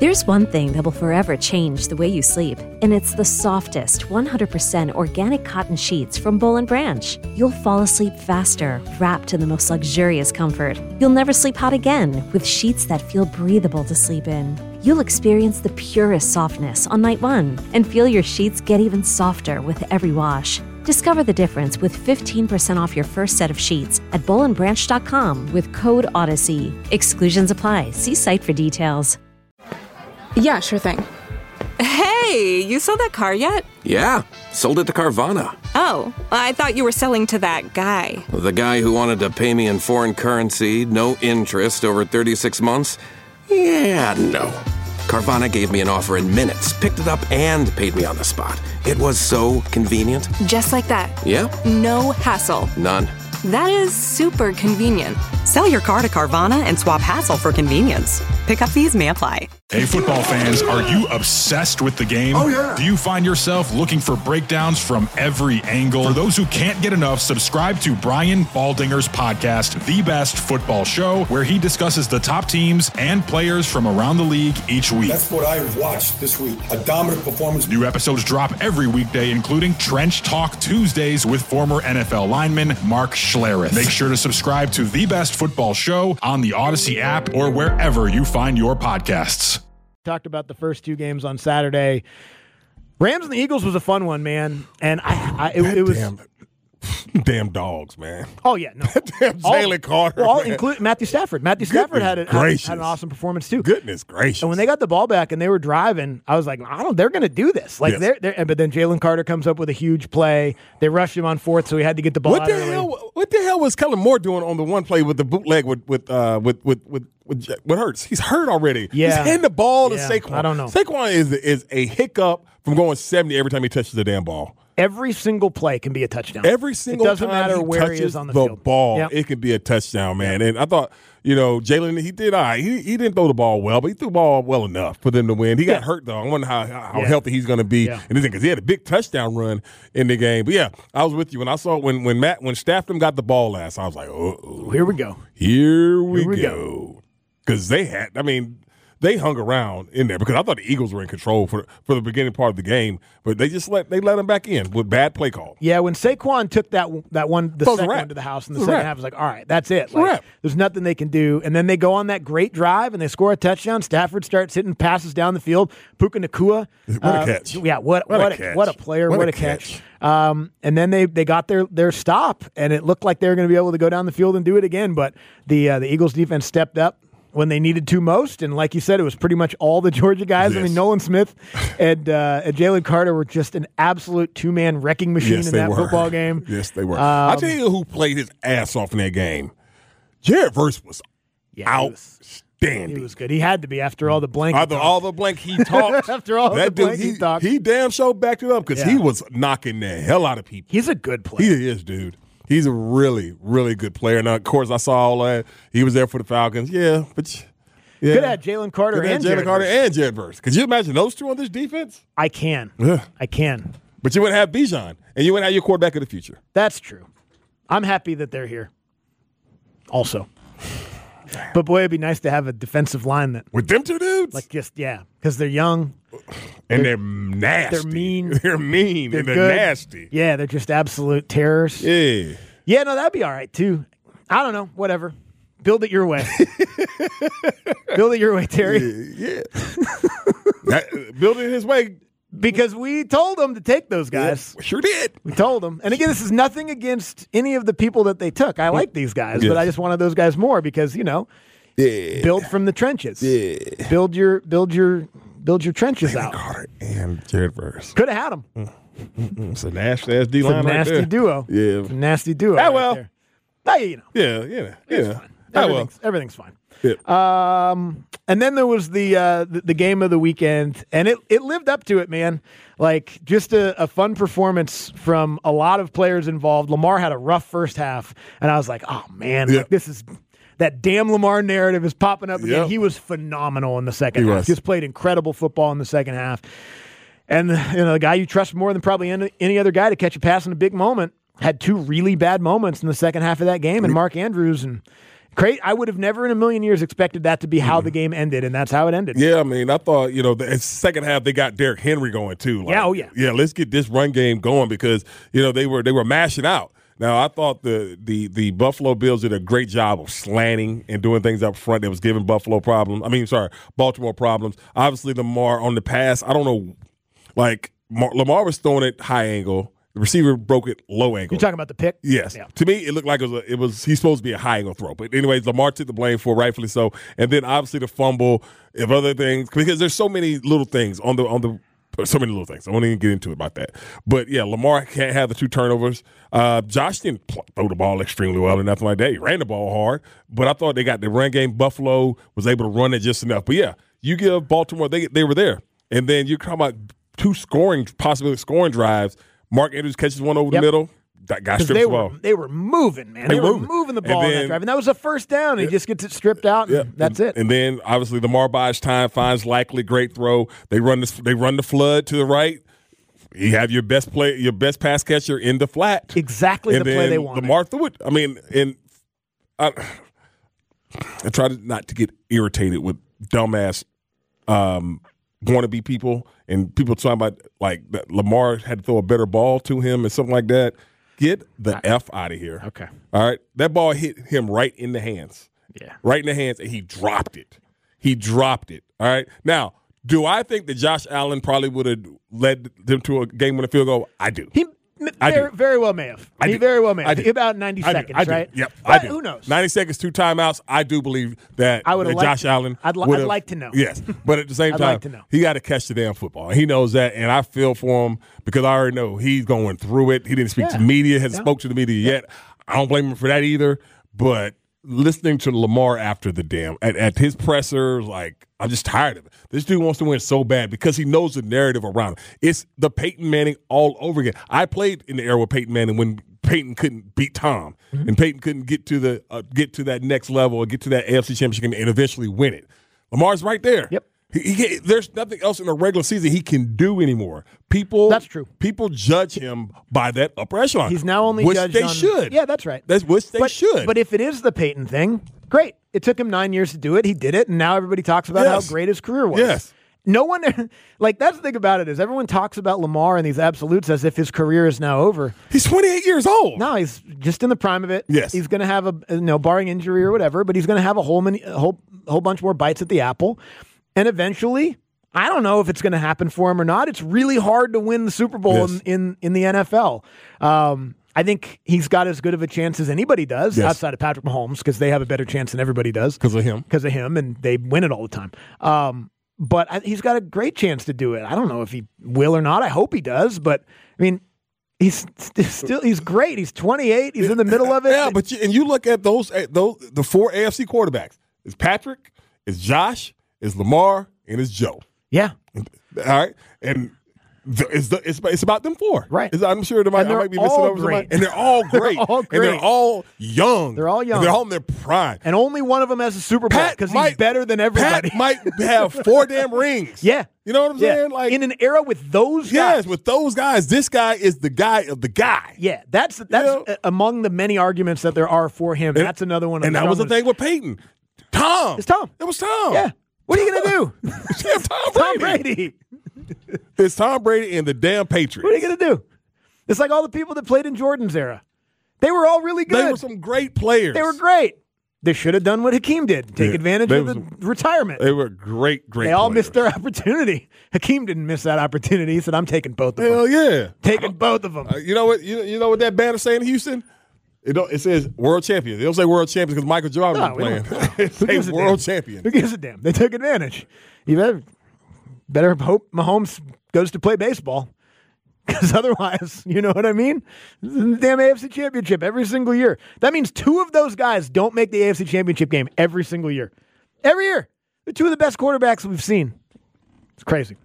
There's one thing that will forever change the way you sleep, and it's the softest, 100% organic cotton sheets from Boll & Branch. You'll fall asleep faster, wrapped in the most luxurious comfort. You'll never sleep hot again with sheets that feel breathable to sleep in. You'll experience the purest softness on night one and feel your sheets get even softer with every wash. Discover the difference with 15% off your first set of sheets at bollandbranch.com with code Odyssey. Exclusions apply. See site for details. Yeah, sure thing. Hey, you sold that car yet? Yeah, sold it to Carvana. Oh, I thought you were selling to that guy. The guy who wanted to pay me in foreign currency, no interest, over 36 months? Yeah, no. Carvana gave me an offer in minutes, picked it up, and paid me on the spot. It was so convenient. Just like that. Yeah. No hassle. None. That is super convenient. Sell your car to Carvana and swap hassle for convenience. Pickup fees may apply. Hey, football fans, are you obsessed with the game? Oh, yeah. Do you find yourself looking for breakdowns from every angle? For those who can't get enough, subscribe to Brian Baldinger's podcast, The Best Football Show, where he discusses the top teams and players from around the league each week. That's what I watched this week. A dominant performance. New episodes drop every weekday, including Trench Talk Tuesdays with former NFL lineman Mark Schlereth. Make sure to subscribe to The Best Football Show on the Odyssey app or wherever you find your podcasts. Talked about the first two games on Saturday. Rams and the Eagles was a fun one, man. And it was damn dogs, man. Oh yeah, no. Damn Jalen Carter. All including Matthew Stafford. Matthew Stafford had an awesome performance too. Goodness gracious. And when they got the ball back and they were driving, I was like, they're going to do this. Like Yes. but then Jalen Carter comes up with a huge play. They rushed him on fourth, so he had to get the ball What out the early. hell? What the hell was Kellen Moore doing on the one play with the bootleg with Hurts? He's hurt already. Yeah. He's hitting the ball to Yeah, Saquon. I don't know. Saquon is a hiccup from going 70 every time he touches the damn ball. Every single play can be a touchdown. Every single it doesn't time matter he where touches he is on the the field. ball, Yep. it could be a touchdown, man. And I thought, Jalen, he did all right. He didn't throw the ball well, but he threw the ball well enough for them to win. He got hurt, though. I wonder how healthy he's going to be. Yeah. And because he had a big touchdown run in the game. But, yeah, I was with you. When I saw when Stafford got the ball last, I was like, uh-oh. Here we go. Here we go. Because they hung around in there because I thought the Eagles were in control for the beginning part of the game, but they let them back in with bad play call. Yeah, when Saquon took the second one to the house in the second half, I was like, all right, that's it. Like, there's nothing they can do. And then they go on that great drive and they score a touchdown. Stafford starts hitting passes down the field. Puka Nacua. What a catch. Yeah, what a player. What a catch. And then they got their stop, and it looked like they were going to be able to go down the field and do it again. But the Eagles defense stepped up when they needed to most, and like you said, it was pretty much all the Georgia guys. Yes. I mean, Nolan Smith and Jalen Carter were just an absolute two-man wrecking machine in that football game. Yes, they were. I'll tell you who played his ass off in that game. Jared Verse was outstanding. He was good. He had to be after all the blank. After all the blank he talked. After all the blank he talked. He damn sure backed it up because he was knocking the hell out of people. He's a good player. He is, dude. He's a really, really good player. Now, of course, I saw all that. He was there for the Falcons. Yeah, but could have had Jalen Carter and Jared Verse. Could you imagine those two on this defense? I can. Yeah. I can. But you wouldn't have Bijan, and you wouldn't have your quarterback of the future. That's true. I'm happy that they're here. Also. But boy, it'd be nice to have a defensive line that with them two dudes. Because they're young. And they're nasty. They're mean. They're mean. They're and they're good. nasty. Yeah, they're just absolute terrors. Yeah. Yeah, no, that'd be all right, too. I don't know. Whatever. Build it your way. Build it your way, Terry. Yeah. Build it his way. Because we told them to take those guys. Yeah, we sure did. We told them. And again, this is nothing against any of the people that they took. I like these guys, but I just wanted those guys more because, build from the trenches. Yeah. Build your trenches out. Carter and Jared Verse. Could have had them. It's a nasty ass D line. It's a nasty duo. Yeah. It's a nasty duo. Ah, well. Right there. Yeah. It's fine. Everything's fine. Yeah. And then there was the game of the weekend, and it lived up to it, man. Like, just a fun performance from a lot of players involved. Lamar had a rough first half, and I was like, oh, man, like, this is – that damn Lamar narrative is popping up again. Yep. He was phenomenal in the second half. Just played incredible football in the second half. And the guy you trust more than probably any other guy to catch a pass in a big moment had two really bad moments in the second half of that game, and Mark Andrews and I would have never in a million years expected that to be how the game ended, and that's how it ended. Yeah, I mean, I thought, the second half they got Derrick Henry going too. Like, yeah, let's get this run game going because they were mashing out. Now I thought the Buffalo Bills did a great job of slanting and doing things up front that was giving Baltimore problems. Obviously, Lamar on the pass, I don't know, like Lamar was throwing it high angle. The receiver broke it low angle. You're talking about the pick? Yes. Yeah. To me, it looked like he's supposed to be a high angle throw. But anyways, Lamar took the blame for it, rightfully so. And then obviously the fumble, if other things, because there's so many little things so many little things. I won't even get into it about that. But yeah, Lamar can't have the 2 turnovers. Josh didn't throw the ball extremely well or nothing like that. He ran the ball hard. But I thought they got the run game. Buffalo was able to run it just enough. But yeah, you give Baltimore, they were there. And then you're talking about 2 possible scoring drives. Mark Andrews catches one over the middle. That guy strips the ball. They were moving, man. They were moving the ball in that drive. And that was a first down. He just gets it stripped out, and that's it. And then, obviously, Lamar buys time, finds Likely, great throw. They run the flood to the right. You have your best pass catcher in the flat. Exactly the play they wanted. Lamar threw it. I mean, I try not to get irritated with dumbass wannabe people and people talking about like that Lamar had to throw a better ball to him and something like that. Get the F out of here. Okay. All right. That ball hit him right in the hands. Yeah. Right in the hands, and he dropped it. All right. Now, do I think that Josh Allen probably would have led them to a game-winning field goal? I do. He very well may have. He very well may have. About 90 seconds, right? Yep, but I do. Who knows? 90 seconds, 2 timeouts. I do believe that Josh Allen I'd like to know. Yes, but at the same time, he got to catch the damn football. He knows that, and I feel for him because I already know he's going through it. He didn't speak to the media, hasn't spoke to the media yet. I don't blame him for that either, but listening to Lamar after the at his presser, like, I'm just tired of it. This dude wants to win so bad because he knows the narrative around him. It's the Peyton Manning all over again. I played in the era with Peyton Manning when Peyton couldn't beat Tom, and Peyton couldn't get to that next level or get to that AFC Championship game and eventually win it. Lamar's right there. Yep. There's nothing else in the regular season he can do anymore. That's true. People judge him by that upper echelon. He's now only which judged they on, should. Yeah, that's right. Which they should. But if it is the Peyton thing, great. It took him 9 years to do it. He did it, and now everybody talks about how great his career was. Yes. No one, like, that's the thing about it is everyone talks about Lamar and these absolutes as if his career is now over. He's 28 years old. No, he's just in the prime of it. Yes. He's going to have barring injury or whatever, but he's going to have a whole bunch more bites at the apple. And eventually, I don't know if it's going to happen for him or not. It's really hard to win the Super Bowl in the NFL. I think he's got as good of a chance as anybody does outside of Patrick Mahomes because they have a better chance than everybody does. Because of him, and they win it all the time. But he's got a great chance to do it. I don't know if he will or not. I hope he does. But, I mean, he's great. He's 28. He's in the middle of it. Yeah, but you look at the 4 AFC quarterbacks. It's Patrick, it's Josh, it's Lamar, and it's Joe. Yeah. All right. And it's about them 4. Right. I'm sure I might be missing over somebody. And they're all great. They're all great. And they're all young. They're all young. And they're all in their prime. And only one of them has a Super Bowl because he's better than everybody. Pat might have 4 damn rings. Yeah. You know what I'm saying? Like, in an era with those guys. Yes, with those guys. This guy is the guy of the guy. Yeah, that's among the many arguments that there are for him. That's another one. And that was the thing with Peyton. Tom. It's Tom. It was Tom. Yeah. What are you going to do? Tom Brady. It's Tom Brady and the damn Patriots. What are you going to do? It's like all the people that played in Jordan's era. They were all really good. They were some great players. They were great. They should have done what Hakeem did. Take advantage of the retirement. They were great They all missed their opportunity. Hakeem didn't miss that opportunity. He said, I'm taking both of them. Hell yeah. Taking both of them. You know what? You know what that banner saying in Houston? It says world champion. They don't say world champion because Michael Jordan was playing. It says world champion. Who gives a damn? They took advantage. You better hope Mahomes goes to play baseball because otherwise, you know what I mean? The damn AFC Championship every single year. That means 2 of those guys don't make the AFC Championship game every single year. Every year. They're 2 of the best quarterbacks we've seen. It's crazy.